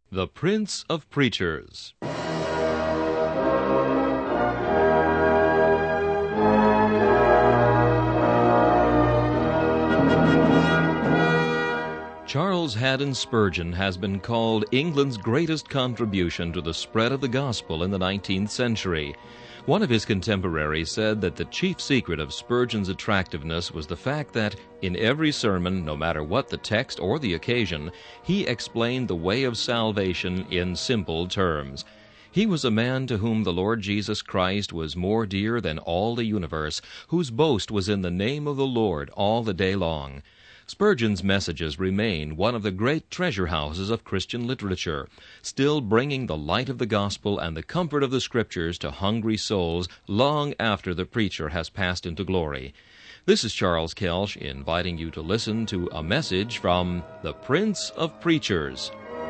The Prince of Preachers. Charles Haddon Spurgeon has been called England's greatest contribution to the spread of the gospel in the 19th century. One of his contemporaries said that the chief secret of Spurgeon's attractiveness was the fact that, in every sermon, no matter what the text or the occasion, he explained the way of salvation in simple terms. He was a man to whom the Lord Jesus Christ was more dear than all the universe, whose boast was in the name of the Lord all the day long. Spurgeon's messages remain one of the great treasure houses of Christian literature, still bringing the light of the gospel and the comfort of the Scriptures to hungry souls long after the preacher has passed into glory. This is Charles Kelsch inviting you to listen to a message from the Prince of Preachers.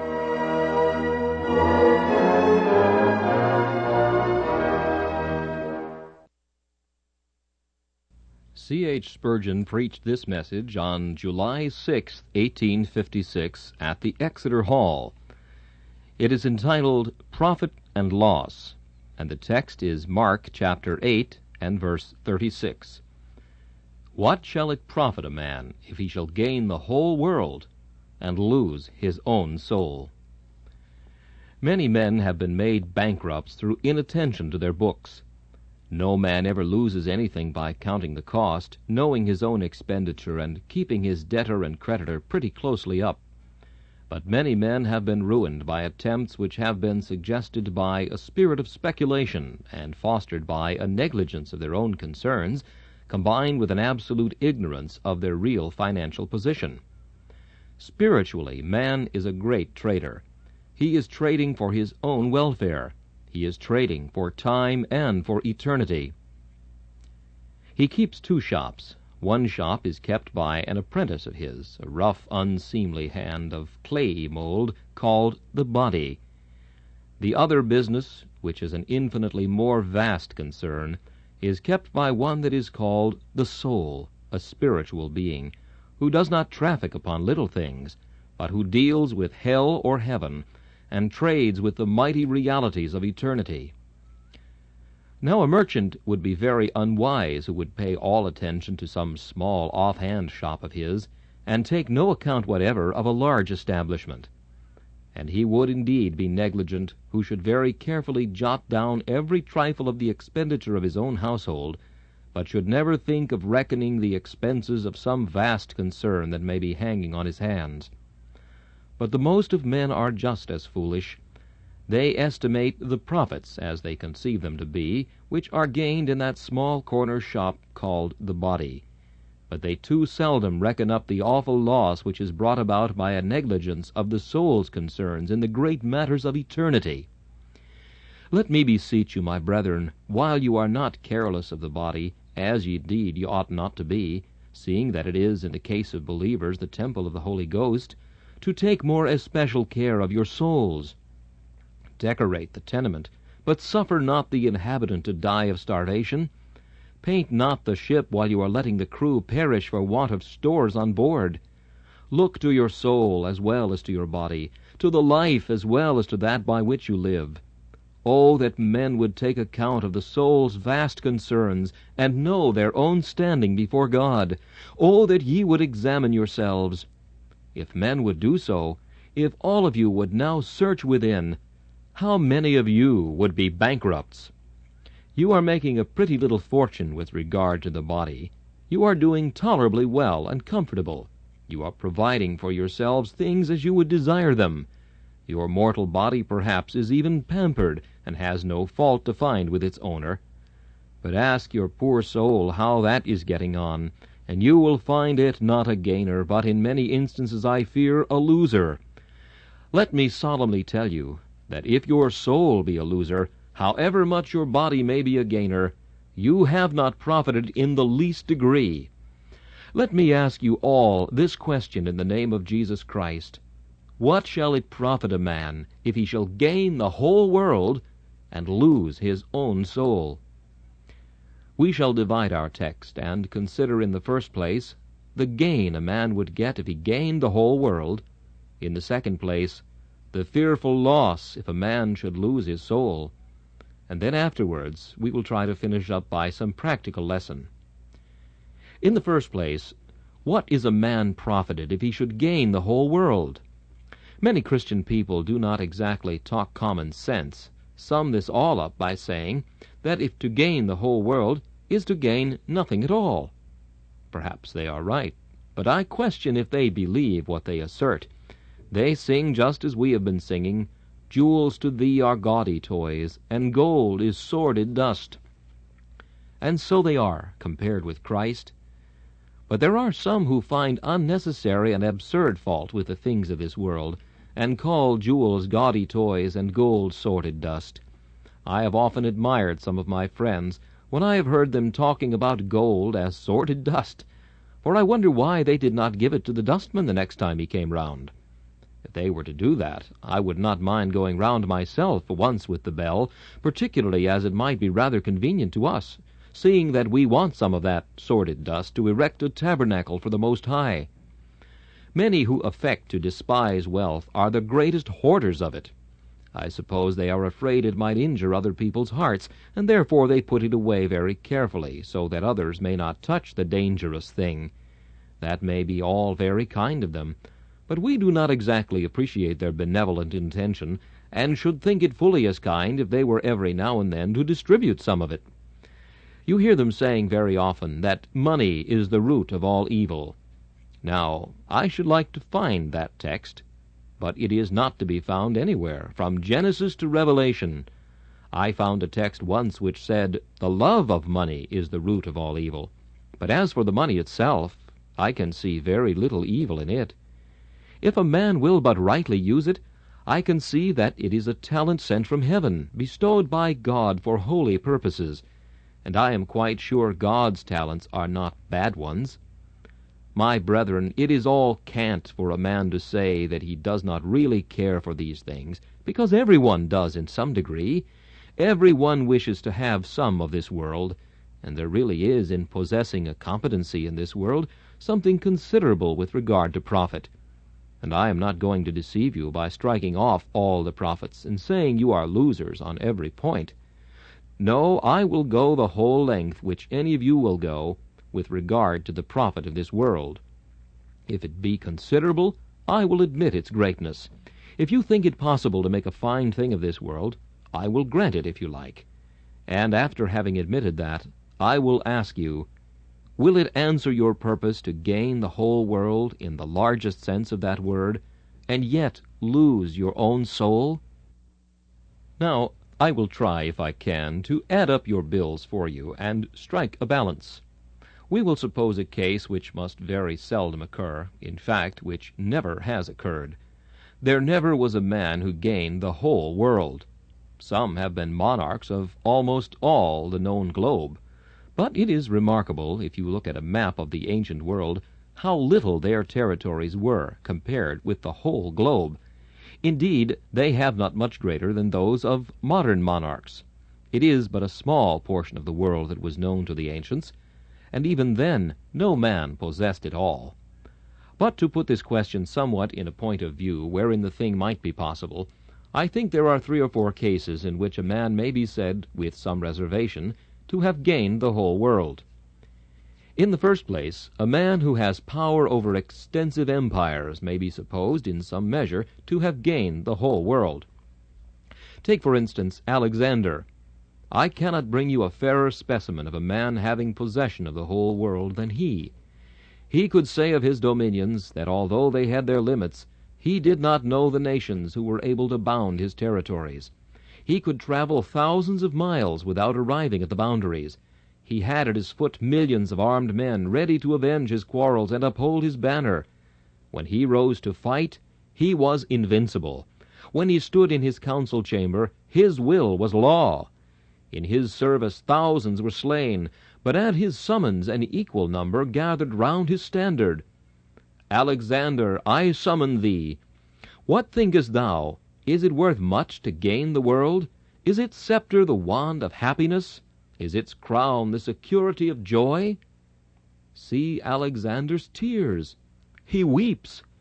C.H. Spurgeon preached this message on July 6, 1856, at the Exeter Hall. It is entitled Profit and Loss, and the text is Mark chapter 8 and verse 36. What shall it profit a man if he shall gain the whole world and lose his own soul? Many men have been made bankrupts through inattention to their books. No man ever loses anything by counting the cost, knowing his own expenditure, and keeping his debtor and creditor pretty closely up. But many men have been ruined by attempts which have been suggested by a spirit of speculation and fostered by a negligence of their own concerns, combined with an absolute ignorance of their real financial position. Spiritually, man is a great trader. He is trading for his own welfare. He is trading for time and for eternity. He keeps two shops. One shop is kept by an apprentice of his, a rough, unseemly hand of clay mold called the body. The other business, which is an infinitely more vast concern, is kept by one that is called the soul, a spiritual being, who does not traffic upon little things, but who deals with hell or heaven, and trades with the mighty realities of eternity. Now a merchant would be very unwise who would pay all attention to some small off-hand shop of his, and take no account whatever of a large establishment. And he would indeed be negligent who should very carefully jot down every trifle of the expenditure of his own household, but should never think of reckoning the expenses of some vast concern that may be hanging on his hands. But the most of men are just as foolish. They estimate the profits, as they conceive them to be, which are gained in that small corner shop called the body. But they too seldom reckon up the awful loss which is brought about by a negligence of the soul's concerns in the great matters of eternity. Let me beseech you, my brethren, while you are not careless of the body, as indeed you ought not to be, seeing that it is, in the case of believers, the temple of the Holy Ghost, to take more especial care of your souls. Decorate the tenement, but suffer not the inhabitant to die of starvation. Paint not the ship while you are letting the crew perish for want of stores on board. Look to your soul as well as to your body, to the life as well as to that by which you live. Oh, that men would take account of the soul's vast concerns, and know their own standing before God. Oh, that ye would examine yourselves. If men would do so, if all of you would now search within, how many of you would be bankrupts? You are making a pretty little fortune with regard to the body. You are doing tolerably well and comfortable. You are providing for yourselves things as you would desire them. Your mortal body perhaps is even pampered, and has no fault to find with its owner. But ask your poor soul how that is getting on, and you will find it not a gainer, but in many instances, I fear, a loser. Let me solemnly tell you that if your soul be a loser, however much your body may be a gainer, you have not profited in the least degree. Let me ask you all this question in the name of Jesus Christ. What shall it profit a man if he shall gain the whole world and lose his own soul? We shall divide our text, and consider in the first place the gain a man would get if he gained the whole world, in the second place, the fearful loss if a man should lose his soul. And then afterwards we will try to finish up by some practical lesson. In the first place, what is a man profited if he should gain the whole world? Many Christian people do not exactly talk common sense, sum this all up by saying that if to gain the whole world is to gain nothing at all. Perhaps they are right, but I question if they believe what they assert. They sing just as we have been singing, "Jewels to thee are gaudy toys, and gold is sordid dust." And so they are, compared with Christ. But there are some who find unnecessary and absurd fault with the things of this world, and call jewels gaudy toys and gold sordid dust. I have often admired some of my friends when I have heard them talking about gold as sordid dust, for I wonder why they did not give it to the dustman the next time he came round. If they were to do that, I would not mind going round myself once with the bell, particularly as it might be rather convenient to us, seeing that we want some of that sordid dust to erect a tabernacle for the Most High. Many who affect to despise wealth are the greatest hoarders of it. I suppose they are afraid it might injure other people's hearts, and therefore they put it away very carefully, so that others may not touch the dangerous thing. That may be all very kind of them, but we do not exactly appreciate their benevolent intention, and should think it fully as kind if they were every now and then to distribute some of it. You hear them saying very often that money is the root of all evil. Now, I should like to find that text, but it is not to be found anywhere, from Genesis to Revelation. I found a text once which said, "The love of money is the root of all evil." But as for the money itself, I can see very little evil in it. If a man will but rightly use it, I can see that it is a talent sent from heaven, bestowed by God for holy purposes, and I am quite sure God's talents are not bad ones. My brethren, it is all cant for a man to say that he does not really care for these things, because everyone does in some degree. Everyone wishes to have some of this world, and there really is in possessing a competency in this world something considerable with regard to profit. And I am not going to deceive you by striking off all the profits and saying you are losers on every point. No, I will go the whole length which any of you will go with regard to the profit of this world. If it be considerable, I will admit its greatness. If you think it possible to make a fine thing of this world, I will grant it if you like. And after having admitted that, I will ask you, will it answer your purpose to gain the whole world in the largest sense of that word, and yet lose your own soul? Now, I will try, if I can, to add up your bills for you and strike a balance. We will suppose a case which must very seldom occur, in fact, which never has occurred. There never was a man who gained the whole world. Some have been monarchs of almost all the known globe, but it is remarkable, if you look at a map of the ancient world, how little their territories were compared with the whole globe. Indeed, they have not much greater than those of modern monarchs. It is but a small portion of the world that was known to the ancients, and even then no man possessed it all. But to put this question somewhat in a point of view wherein the thing might be possible, I think there are 3 or 4 cases in which a man may be said, with some reservation, to have gained the whole world. In the first place, a man who has power over extensive empires may be supposed, in some measure, to have gained the whole world. Take, for instance, Alexander. I cannot bring you a fairer specimen of a man having possession of the whole world than he. He could say of his dominions that although they had their limits, he did not know the nations who were able to bound his territories. He could travel thousands of miles without arriving at the boundaries. He had at his foot millions of armed men ready to avenge his quarrels and uphold his banner. When he rose to fight, he was invincible. When he stood in his council chamber, his will was law. In his service thousands were slain, but at his summons an equal number gathered round his standard. Alexander, I summon thee. What thinkest thou? Is it worth much to gain the world? Is its scepter the wand of happiness? Is its crown the security of joy? See Alexander's tears. He weeps.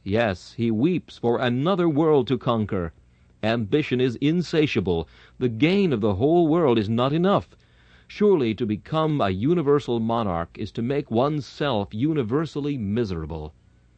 Yes, he weeps for another world to conquer. Ambition is insatiable. The gain of the whole world is not enough. Surely to become a universal monarch is to make one's self universally miserable.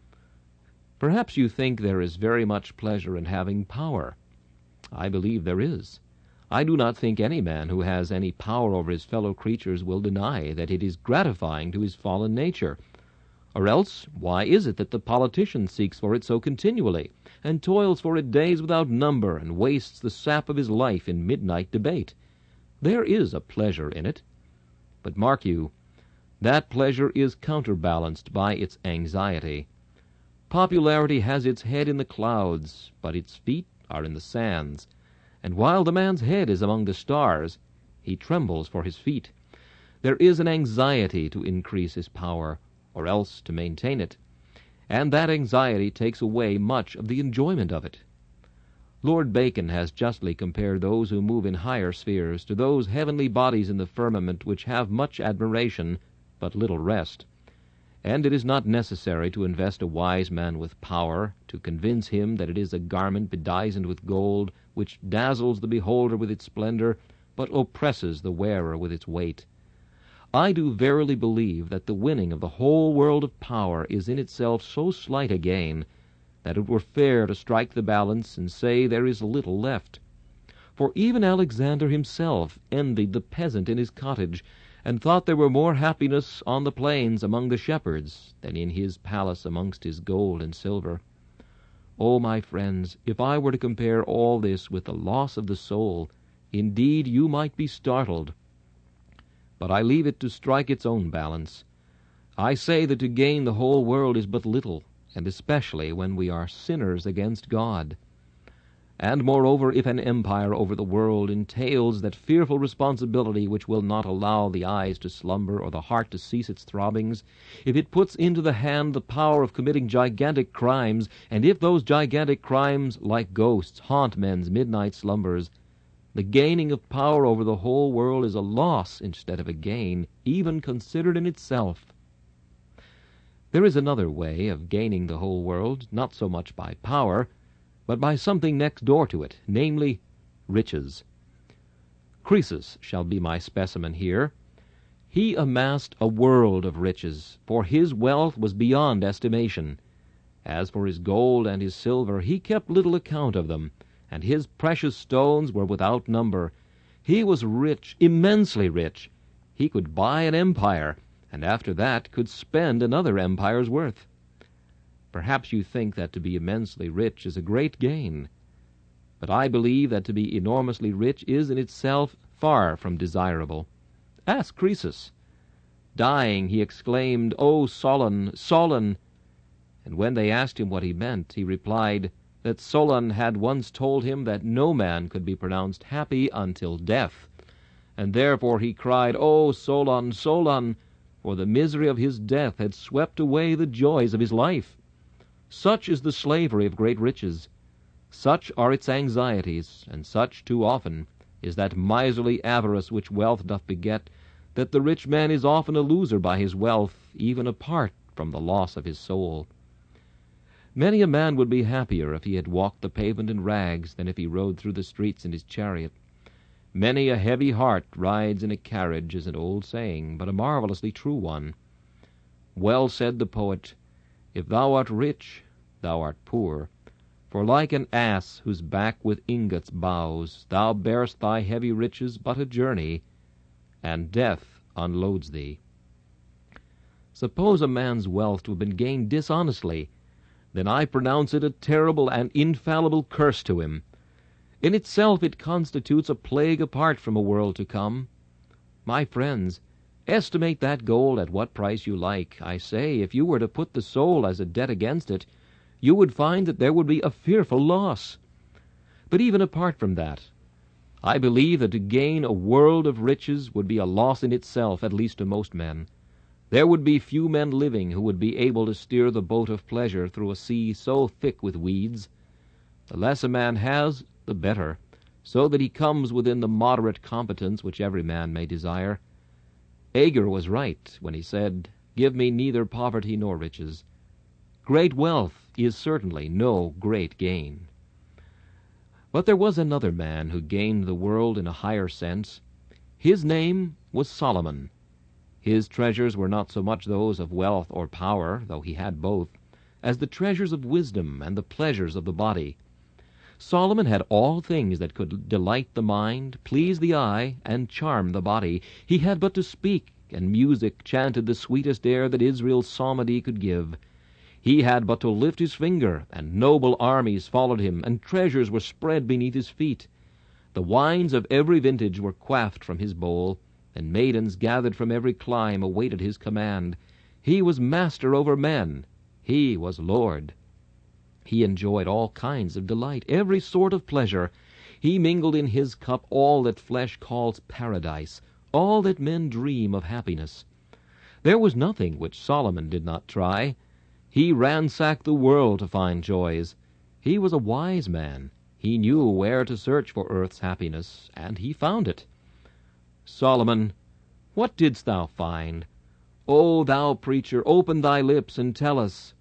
Perhaps you think there is very much pleasure in having power. I believe there is. I do not think any man who has any power over his fellow creatures will deny that it is gratifying to his fallen nature. Or else, why is it that the politician seeks for it so continually, and toils for it days without number, and wastes the sap of his life in midnight debate? There is a pleasure in it. But mark you, that pleasure is counterbalanced by its anxiety. Popularity has its head in the clouds, but its feet are in the sands. And while the man's head is among the stars, he trembles for his feet. There is an anxiety to increase his power, or else to maintain it, and that anxiety takes away much of the enjoyment of it. Lord Bacon has justly compared those who move in higher spheres to those heavenly bodies in the firmament which have much admiration, but little rest. And it is not necessary to invest a wise man with power, to convince him that it is a garment bedizened with gold, which dazzles the beholder with its splendor, but oppresses the wearer with its weight. I do verily believe that the winning of the whole world of power is in itself so slight a gain, that it were fair to strike the balance and say there is little left. For even Alexander himself envied the peasant in his cottage, and thought there were more happiness on the plains among the shepherds than in his palace amongst his gold and silver. Oh, my friends, if I were to compare all this with the loss of the soul, indeed you might be startled. But I leave it to strike its own balance. I say that to gain the whole world is but little, and especially when we are sinners against God. And moreover, if an empire over the world entails that fearful responsibility which will not allow the eyes to slumber or the heart to cease its throbbings, if it puts into the hand the power of committing gigantic crimes, and if those gigantic crimes, like ghosts, haunt men's midnight slumbers, the gaining of power over the whole world is a loss instead of a gain, even considered in itself. There is another way of gaining the whole world, not so much by power, but by something next door to it, namely, riches. Croesus shall be my specimen here. He amassed a world of riches, for his wealth was beyond estimation. As for his gold and his silver, he kept little account of them, and his precious stones were without number. He was rich, immensely rich. He could buy an empire, and after that could spend another empire's worth. Perhaps you think that to be immensely rich is a great gain. But I believe that to be enormously rich is in itself far from desirable. Ask Croesus. Dying, he exclaimed, "O Solon, Solon!" And when they asked him what he meant, he replied that Solon had once told him that no man could be pronounced happy until death. And therefore he cried, "O Solon, Solon!" for the misery of his death had swept away the joys of his life. Such is the slavery of great riches. Such are its anxieties, and such, too often, is that miserly avarice which wealth doth beget, that the rich man is often a loser by his wealth, even apart from the loss of his soul. Many a man would be happier if he had walked the pavement in rags than if he rode through the streets in his chariot. Many a heavy heart rides in a carriage is an old saying, but a marvelously true one. Well said the poet, "If thou art rich, thou art poor, for like an ass whose back with ingots bows, thou bear'st thy heavy riches but a journey, and death unloads thee." Suppose a man's wealth to have been gained dishonestly, then I pronounce it a terrible and infallible curse to him. In itself it constitutes a plague apart from a world to come. My friends, estimate that gold at what price you like. I say, if you were to put the soul as a debt against it, you would find that there would be a fearful loss. But even apart from that, I believe that to gain a world of riches would be a loss in itself, at least to most men. There would be few men living who would be able to steer the boat of pleasure through a sea so thick with weeds. The less a man has, the better, so that he comes within the moderate competence which every man may desire. Agur was right when he said, "Give me neither poverty nor riches." Great wealth is certainly no great gain. But there was another man who gained the world in a higher sense. His name was Solomon. His treasures were not so much those of wealth or power, though he had both, as the treasures of wisdom and the pleasures of the body. Solomon had all things that could delight the mind, please the eye, and charm the body. He had but to speak, and music chanted the sweetest air that Israel's psalmody could give. He had but to lift his finger, and noble armies followed him, and treasures were spread beneath his feet. The wines of every vintage were quaffed from his bowl, and maidens gathered from every clime awaited his command. He was master over men. He was Lord. He enjoyed all kinds of delight, every sort of pleasure. He mingled in his cup all that flesh calls paradise, all that men dream of happiness. There was nothing which Solomon did not try. He ransacked the world to find joys. He was a wise man. He knew where to search for earth's happiness, and he found it. Solomon, what didst thou find? O thou preacher, open thy lips and tell us.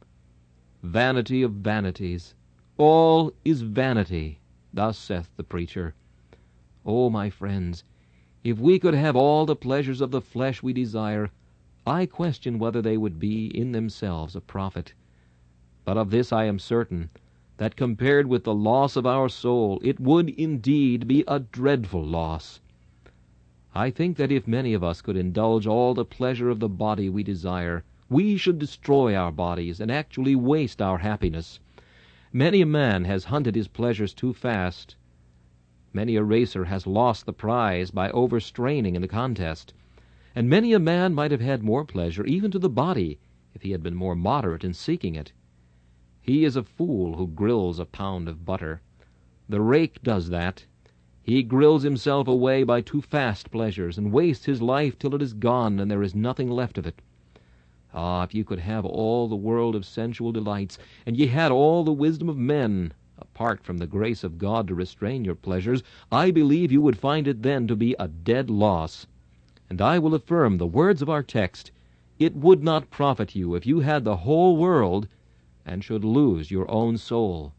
Vanity of vanities. All is vanity, thus saith the preacher. O my friends, if we could have all the pleasures of the flesh we desire, I question whether they would be in themselves a profit. But of this I am certain, that compared with the loss of our soul, it would indeed be a dreadful loss. I think that if many of us could indulge all the pleasure of the body we desire, we should destroy our bodies and actually waste our happiness. Many a man has hunted his pleasures too fast. Many a racer has lost the prize by overstraining in the contest. And many a man might have had more pleasure, even to the body, if he had been more moderate in seeking it. He is a fool who grills a pound of butter. The rake does that. He grills himself away by too fast pleasures, and wastes his life till it is gone, and there is nothing left of it. Ah, if you could have all the world of sensual delights, and ye had all the wisdom of men, apart from the grace of God to restrain your pleasures, I believe you would find it then to be a dead loss. And I will affirm the words of our text, it would not profit you if you had the whole world and should lose your own soul.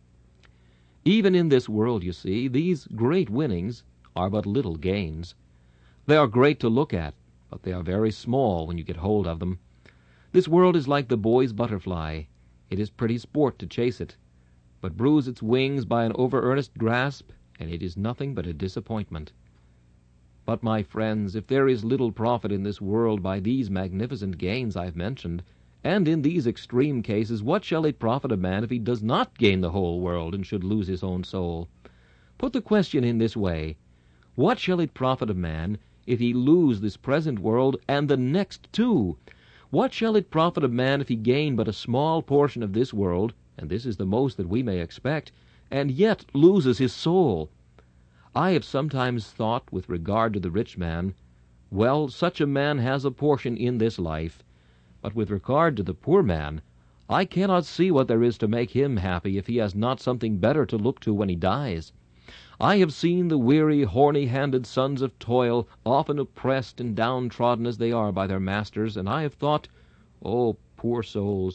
Even in this world, you see, these great winnings are but little gains. They are great to look at, but they are very small when you get hold of them. This world is like the boy's butterfly. It is pretty sport to chase it, but bruise its wings by an over-earnest grasp, and it is nothing but a disappointment. But, my friends, if there is little profit in this world by these magnificent gains I have mentioned, and in these extreme cases, what shall it profit a man if he does not gain the whole world and should lose his own soul? Put the question in this way, what shall it profit a man if he lose this present world and the next too? What shall it profit a man if he gain but a small portion of this world, and this is the most that we may expect, and yet loses his soul? I have sometimes thought with regard to the rich man, well, such a man has a portion in this life, but with regard to the poor man, I cannot see what there is to make him happy if he has not something better to look to when he dies. I have seen the weary, horny-handed sons of toil, often oppressed and downtrodden as they are by their masters, and I have thought, oh, poor souls,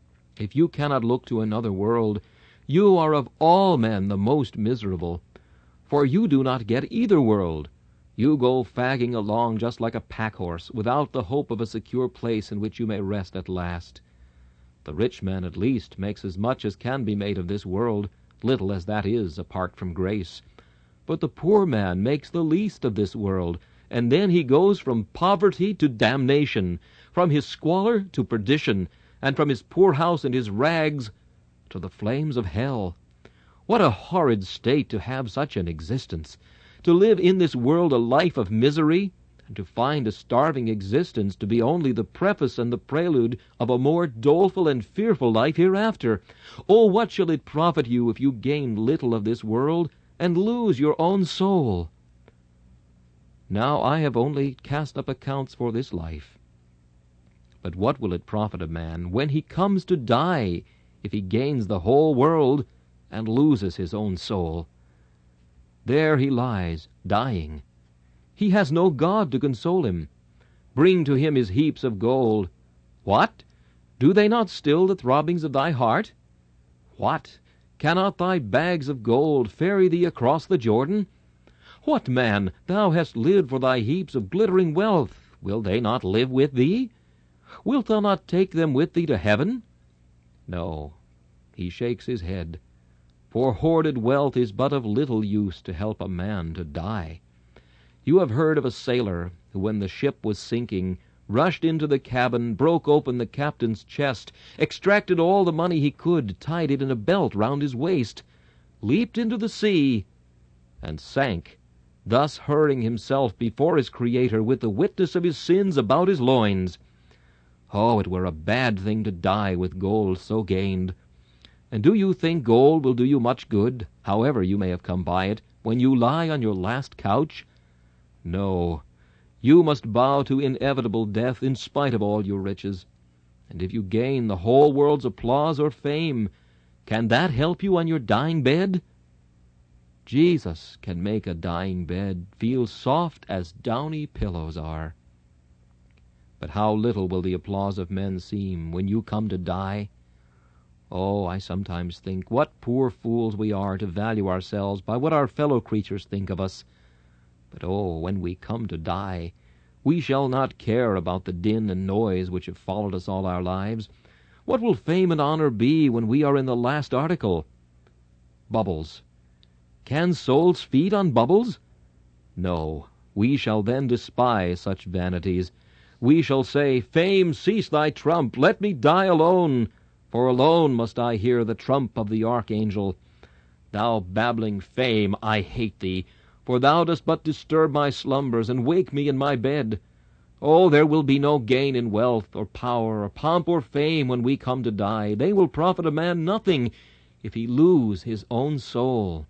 if you cannot look to another world, you are of all men the most miserable. For you do not get either world. You go fagging along just like a pack-horse, without the hope of a secure place in which you may rest at last. The rich man, at least, makes as much as can be made of this world, little as that is apart from grace. But the poor man makes the least of this world, and then he goes from poverty to damnation, from his squalor to perdition, and from his poor house and his rags to the flames of hell. What a horrid state to have such an existence! To live in this world a life of misery, and to find a starving existence to be only the preface and the prelude of a more doleful and fearful life hereafter. Oh, what shall it profit you if you gain little of this world and lose your own soul? Now I have only cast up accounts for this life. But what will it profit a man when he comes to die if he gains the whole world and loses his own soul? There he lies, dying. He has no God to console him. Bring to him his heaps of gold. What? Do they not still the throbbings of thy heart? What? Cannot thy bags of gold ferry thee across the Jordan? What, man, thou hast lived for thy heaps of glittering wealth, will they not live with thee? Wilt thou not take them with thee to heaven? No, he shakes his head, for hoarded wealth is but of little use to help a man to die. You have heard of a sailor who, when the ship was sinking, rushed into the cabin, broke open the captain's chest, extracted all the money he could, tied it in a belt round his waist, leaped into the sea, and sank, thus hurling himself before his Creator with the witness of his sins about his loins. Oh, it were a bad thing to die with gold so gained. And do you think gold will do you much good, however you may have come by it, when you lie on your last couch? No, you must bow to inevitable death in spite of all your riches. And if you gain the whole world's applause or fame, can that help you on your dying bed? Jesus can make a dying bed feel soft as downy pillows are. But how little will the applause of men seem when you come to die? Oh, I sometimes think what poor fools we are to value ourselves by what our fellow creatures think of us. But oh, when we come to die, we shall not care about the din and noise which have followed us all our lives. What will fame and honor be when we are in the last article? Bubbles. Can souls feed on bubbles? No, we shall then despise such vanities. We shall say, Fame, cease thy trump, let me die alone, for alone must I hear the trump of the archangel. Thou babbling Fame, I hate thee, for thou dost but disturb my slumbers, and wake me in my bed. Oh, there will be no gain in wealth, or power, or pomp, or fame, when we come to die. They will profit a man nothing, if he lose his own soul.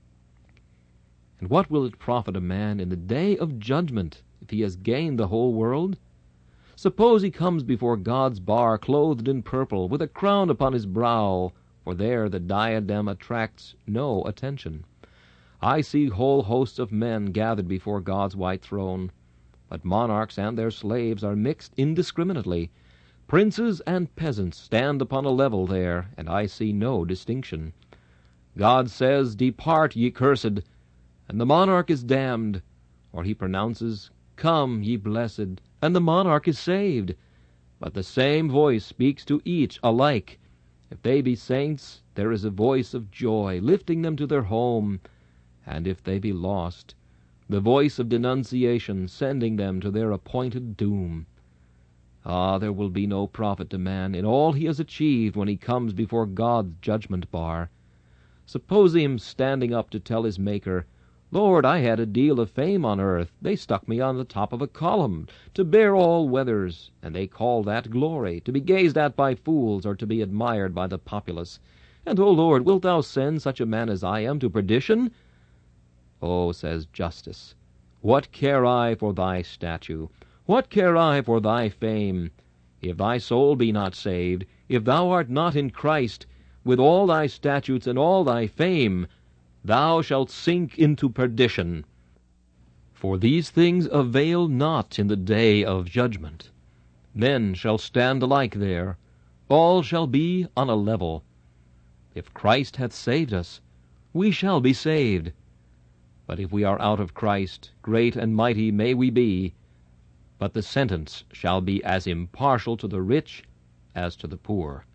And what will it profit a man in the day of judgment, if he has gained the whole world? Suppose he comes before God's bar, clothed in purple, with a crown upon his brow, for there the diadem attracts no attention. I see whole hosts of men gathered before God's white throne, but monarchs and their slaves are mixed indiscriminately. Princes and peasants stand upon a level there, and I see no distinction. God says, Depart, ye cursed, and the monarch is damned, or he pronounces, Come, ye blessed, and the monarch is saved. But the same voice speaks to each alike. If they be saints, there is a voice of joy, lifting them to their home, and if they be lost, the voice of denunciation, sending them to their appointed doom. Ah, there will be no profit to man in all he has achieved when he comes before God's judgment bar. Suppose him standing up to tell his Maker, Lord, I had a deal of fame on earth. They stuck me on the top of a column, to bear all weathers, and they call that glory, to be gazed at by fools, or to be admired by the populace. And, O Lord, wilt thou send such a man as I am to perdition? Oh, says Justice, what care I for thy statue? What care I for thy fame? If thy soul be not saved, if thou art not in Christ, with all thy statutes and all thy fame, thou shalt sink into perdition. For these things avail not in the day of judgment. Men shall stand alike there. All shall be on a level. If Christ hath saved us, we shall be saved. But if we are out of Christ, great and mighty may we be, but the sentence shall be as impartial to the rich as to the poor.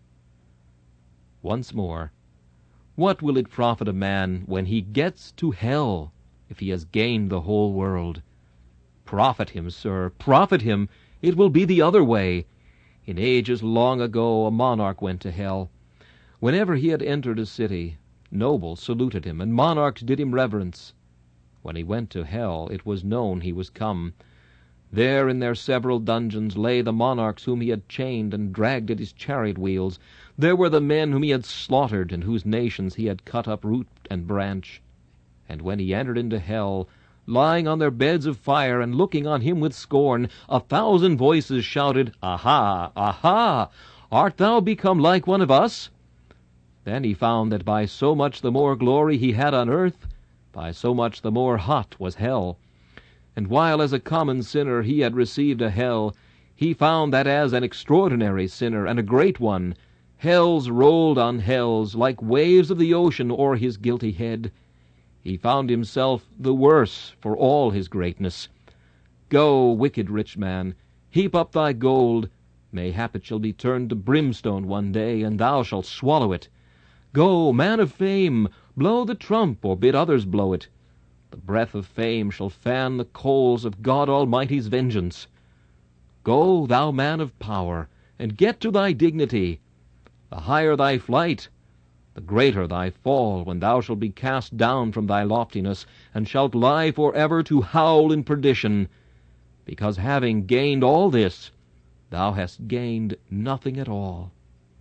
Once more, what will it profit a man when he gets to hell, if he has gained the whole world? Profit him, sir, profit him. It will be the other way. In ages long ago a monarch went to hell. Whenever he had entered a city, nobles saluted him, and monarchs did him reverence. When he went to hell, it was known he was come. There in their several dungeons lay the monarchs whom he had chained and dragged at his chariot wheels. There were the men whom he had slaughtered, and whose nations he had cut up root and branch. And when he entered into hell, lying on their beds of fire and looking on him with scorn, 1,000 voices shouted, Aha! Aha! Art thou become like one of us? Then he found that by so much the more glory he had on earth, by so much the more hot was hell. And while as a common sinner he had received a hell, He found that as an extraordinary sinner, and a great one, hells rolled on hells like waves of the ocean o'er his guilty head. He found himself the worse for all his greatness. Go, wicked rich man, heap up thy gold. Mayhap it shall be turned to brimstone one day, and thou shalt swallow it. Go, man of fame, blow the trump, or bid others blow it. The breath of fame shall fan the coals of God Almighty's vengeance. Go, thou man of power, and get to thy dignity. The higher thy flight, the greater thy fall, when thou shalt be cast down from thy loftiness, and shalt lie forever to howl in perdition, because having gained all this, thou hast gained nothing at all.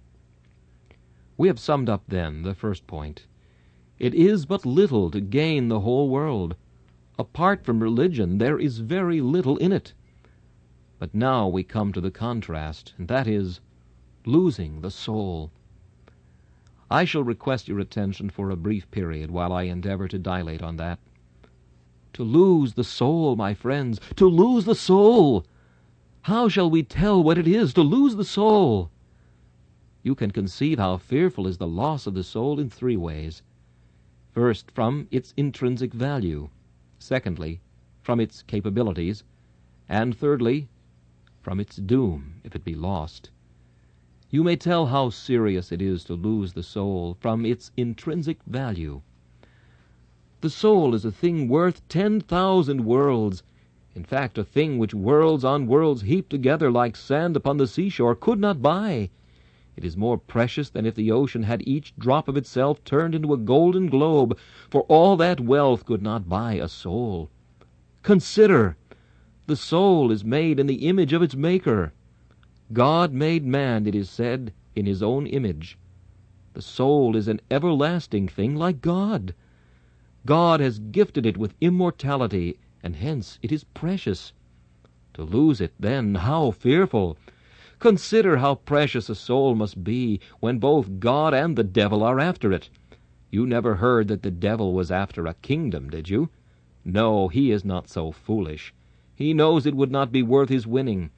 We have summed up, then, the first point. It is but little to gain the whole world. Apart from religion, there is very little in it. But now we come to the contrast, and that is losing the soul. I shall request your attention for a brief period while I endeavor to dilate on that. To lose the soul, my friends, to lose the soul! How shall we tell what it is to lose the soul? You can conceive how fearful is the loss of the soul in three ways. First, from its intrinsic value. Secondly, from its capabilities. And thirdly, from its doom, if it be lost. You may tell how serious it is to lose the soul from its intrinsic value. The soul is a thing worth 10,000 worlds. In fact, a thing which worlds on worlds heaped together like sand upon the seashore could not buy. It is more precious than if the ocean had each drop of itself turned into a golden globe, for all that wealth could not buy a soul. Consider! The soul is made in the image of its Maker. God made man, it is said, in his own image. The soul is an everlasting thing like God. God has gifted it with immortality, and hence it is precious. To lose it, then, how fearful! Consider how precious a soul must be when both God and the devil are after it. You never heard that the devil was after a kingdom, did you? No, he is not so foolish. He knows it would not be worth his winning.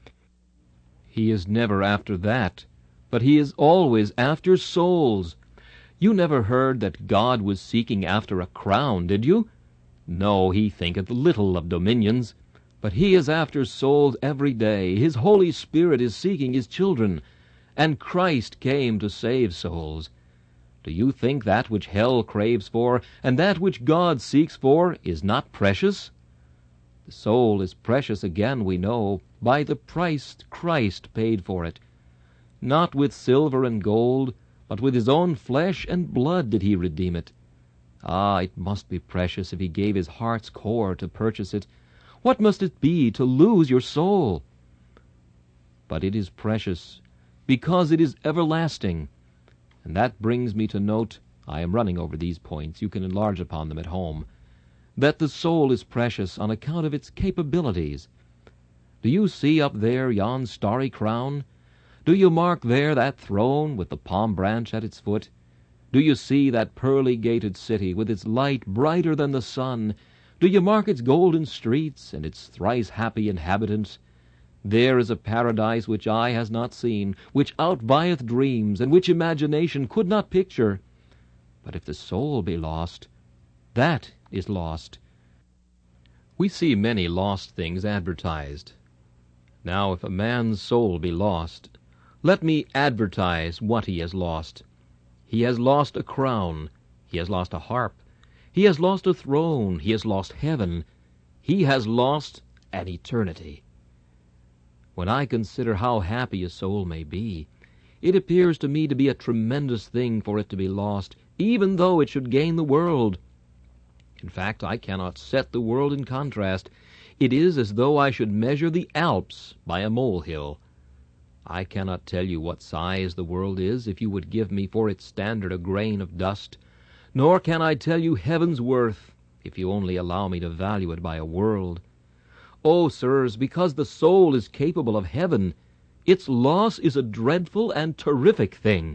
He is never after that, but he is always after souls. You never heard that God was seeking after a crown, did you? No, he thinketh little of dominions, but he is after souls every day. His Holy Spirit is seeking his children, and Christ came to save souls. Do you think that which hell craves for, and that which God seeks for, is not precious? The soul is precious again, we know, by the price Christ paid for it. Not with silver and gold, but with his own flesh and blood did he redeem it. Ah, it must be precious if he gave his heart's core to purchase it. What must it be to lose your soul? But it is precious because it is everlasting. And that brings me to note, I am running over these points, you can enlarge upon them at home, that the soul is precious on account of its capabilities. Do you see up there yon starry crown? Do you mark there that throne with the palm branch at its foot? Do you see that pearly-gated city with its light brighter than the sun? Do you mark its golden streets and its thrice-happy inhabitants? There is a paradise which eye has not seen, which outvieth dreams, and which imagination could not picture. But if the soul be lost, that is lost. We see many lost things advertised. Now, if a man's soul be lost, let me advertise what he has lost. He has lost a crown. He has lost a harp. He has lost a throne. He has lost heaven. He has lost an eternity. When I consider how happy a soul may be, it appears to me to be a tremendous thing for it to be lost, even though it should gain the world. In fact, I cannot set the world in contrast. It is as though I should measure the Alps by a molehill. I cannot tell you what size the world is if you would give me for its standard a grain of dust, nor can I tell you heaven's worth if you only allow me to value it by a world. Oh, sirs, because the soul is capable of heaven, its loss is a dreadful and terrific thing.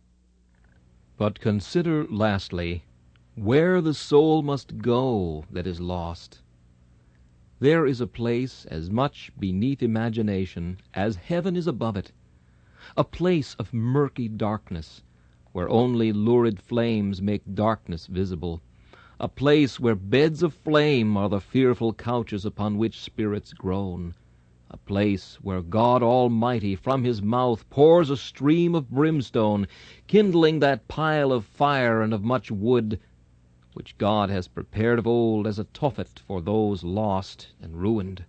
But consider, lastly, where the soul must go that is lost. There is a place as much beneath imagination as heaven is above it, a place of murky darkness, where only lurid flames make darkness visible, a place where beds of flame are the fearful couches upon which spirits groan, a place where God Almighty from his mouth pours a stream of brimstone, kindling that pile of fire and of much wood, which God has prepared of old as a Tophet for those lost and ruined.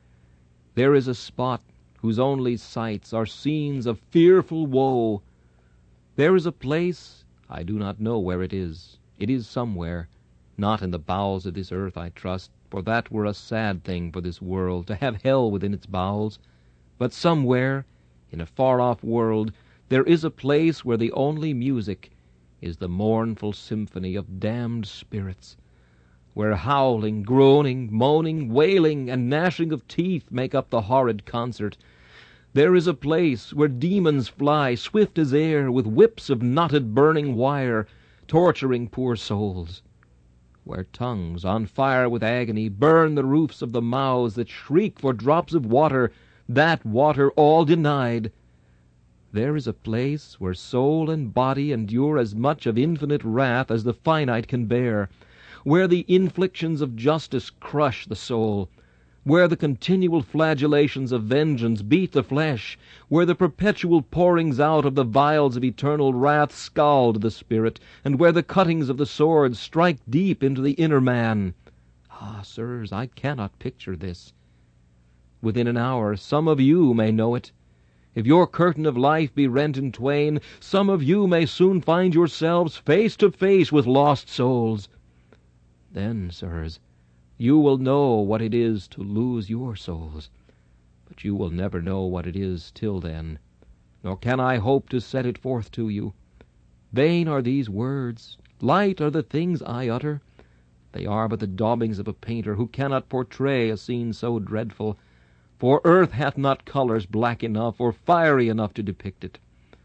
There is a spot whose only sights are scenes of fearful woe. There is a place, I do not know where it is somewhere, not in the bowels of this earth, I trust, for that were a sad thing for this world, to have hell within its bowels. But somewhere, in a far-off world, there is a place where the only music is the mournful symphony of damned spirits, where howling, groaning, moaning, wailing, and gnashing of teeth make up the horrid concert. There is a place where demons fly swift as air, with whips of knotted burning wire, torturing poor souls, where tongues on fire with agony burn the roofs of the mouths that shriek for drops of water, that water all denied. There is a place where soul and body endure as much of infinite wrath as the finite can bear, where the inflictions of justice crush the soul, where the continual flagellations of vengeance beat the flesh, where the perpetual pourings out of the vials of eternal wrath scald the spirit, and where the cuttings of the sword strike deep into the inner man. Ah, sirs, I cannot picture this. Within an hour some of you may know it. If your curtain of life be rent in twain, some of you may soon find yourselves face to face with lost souls. Then, sirs, you will know what it is to lose your souls, but you will never know what it is till then, nor can I hope to set it forth to you. Vain are these words, light are the things I utter. They are but the daubings of a painter who cannot portray a scene so dreadful, for earth hath not colors black enough or fiery enough to depict it.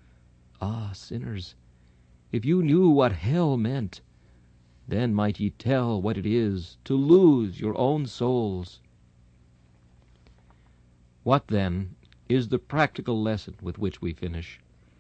Ah, sinners, if you knew what hell meant, then might ye tell what it is to lose your own souls. What, then, is the practical lesson with which we finish?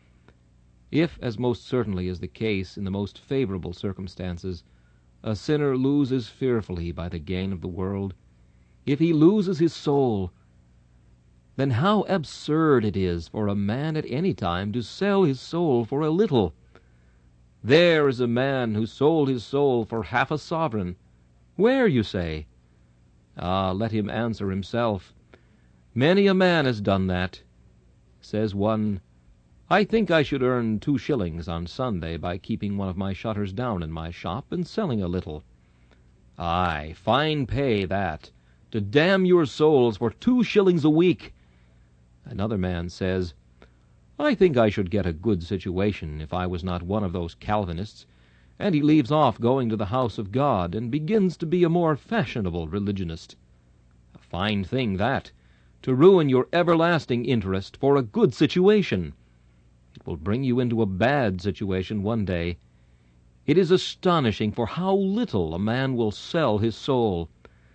If, as most certainly is the case in the most favorable circumstances, a sinner loses fearfully by the gain of the world, if he loses his soul, then how absurd it is for a man at any time to sell his soul for a little. There is a man who sold his soul for half a sovereign. Where, you say? Ah, let him answer himself. Many a man has done that. Says one, I think I should earn 2 shillings on Sunday by keeping one of my shutters down in my shop and selling a little. Aye, fine pay that, to damn your souls for 2 shillings a week. Another man says, I think I should get a good situation if I was not one of those Calvinists, and he leaves off going to the house of God and begins to be a more fashionable religionist. A fine thing that, to ruin your everlasting interest for a good situation. It will bring you into a bad situation one day. It is astonishing for how little a man will sell his soul.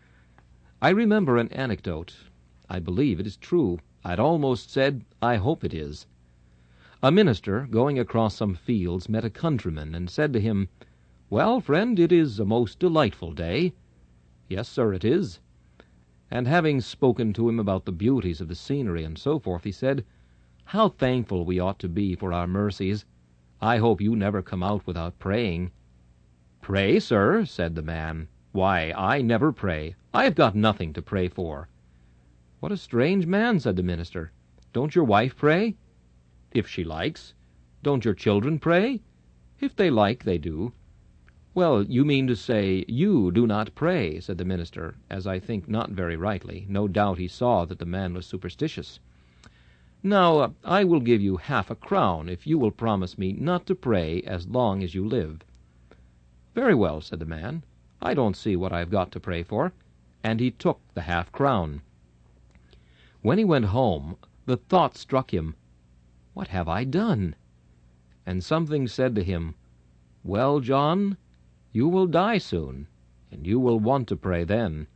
I remember an anecdote. I believe it is true. I'd almost said, I hope it is. A minister, going across some fields, met a countryman and said to him, Well, friend, it is a most delightful day. Yes, sir, it is. And having spoken to him about the beauties of the scenery and so forth, he said, How thankful we ought to be for our mercies. I hope you never come out without praying. Pray, sir, said the man. Why, I never pray. I have got nothing to pray for. What a strange man, said the minister. Don't your wife pray? If she likes. Don't your children pray? If they like, they do. Well, you mean to say you do not pray, said the minister, as I think not very rightly. No doubt he saw that the man was superstitious. Now, I will give you 1/2 a crown if you will promise me not to pray as long as you live. Very well, said the man. I don't see what I've got to pray for. And he took the 1/2 crown. When he went home, the thought struck him, What have I done? And something said to him, Well, John, you will die soon, and you will want to pray then.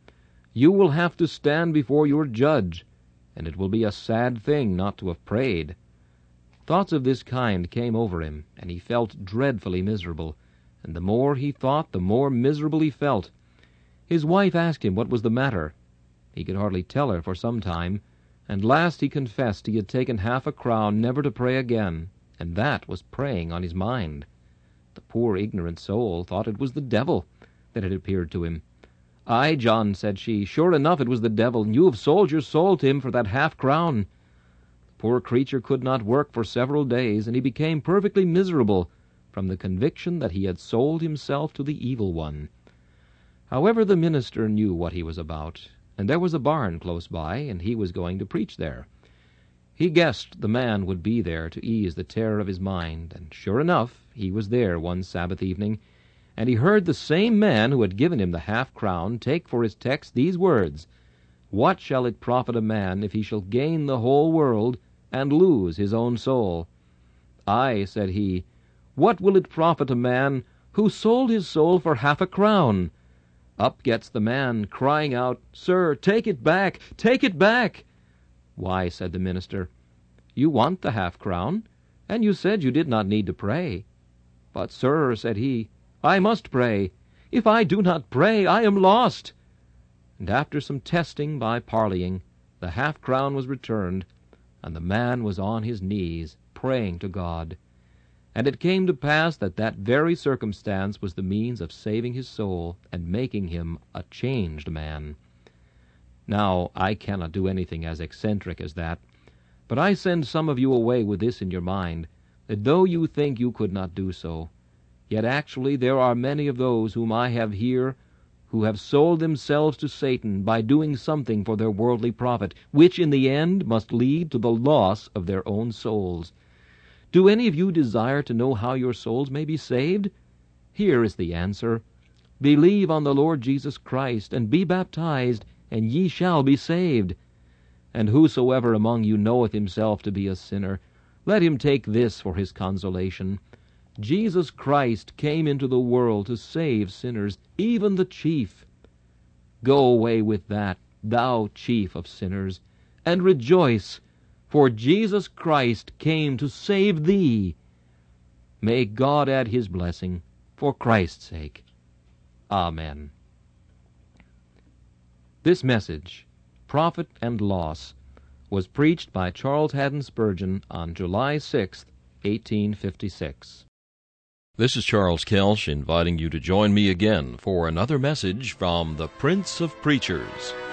You will have to stand before your judge, and it will be a sad thing not to have prayed." Thoughts of this kind came over him, and he felt dreadfully miserable, and the more he thought, the more miserable he felt. His wife asked him what was the matter. He could hardly tell her for some time, and last he confessed he had taken half a crown never to pray again, and that was preying on his mind. The poor ignorant soul thought it was the devil that had appeared to him. "Aye, John," said she, "sure enough it was the devil, and you have sold your soul to him for that half-crown." The poor creature could not work for several days, and he became perfectly miserable from the conviction that he had sold himself to the evil one. However, the minister knew what he was about, and there was a barn close by, and he was going to preach there. He guessed the man would be there to ease the terror of his mind, and sure enough, he was there one Sabbath evening, and he heard the same man who had given him the half-crown take for his text these words, "What shall it profit a man if he shall gain the whole world and lose his own soul?" "Aye," said he, "what will it profit a man who sold his soul for half a crown?" Up gets the man, crying out, "Sir, take it back! Take it back!" "Why," said the minister, "you want the half-crown, and you said you did not need to pray." "But, sir," said he, "I must pray. If I do not pray, I am lost." And after some testing by parleying, the half-crown was returned, and the man was on his knees, praying to God. And it came to pass that that very circumstance was the means of saving his soul and making him a changed man. Now, I cannot do anything as eccentric as that, but I send some of you away with this in your mind, that though you think you could not do so, yet actually there are many of those whom I have here who have sold themselves to Satan by doing something for their worldly profit, which in the end must lead to the loss of their own souls. Do any of you desire to know how your souls may be saved? Here is the answer. Believe on the Lord Jesus Christ, and be baptized, and ye shall be saved. And whosoever among you knoweth himself to be a sinner, let him take this for his consolation. Jesus Christ came into the world to save sinners, even the chief. Go away with that, thou chief of sinners, and rejoice, for Jesus Christ came to save thee. May God add his blessing for Christ's sake. Amen. This message, Profit and Loss, was preached by Charles Haddon Spurgeon on July 6, 1856. This is Charles Kelsch inviting you to join me again for another message from the Prince of Preachers.